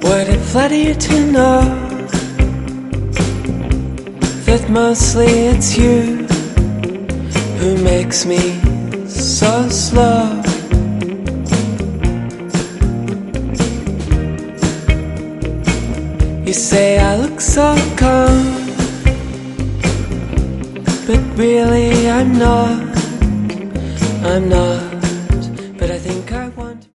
Would it flatter you to know that mostly it's you who makes me so slow? You say I look so calm, but really I'm not.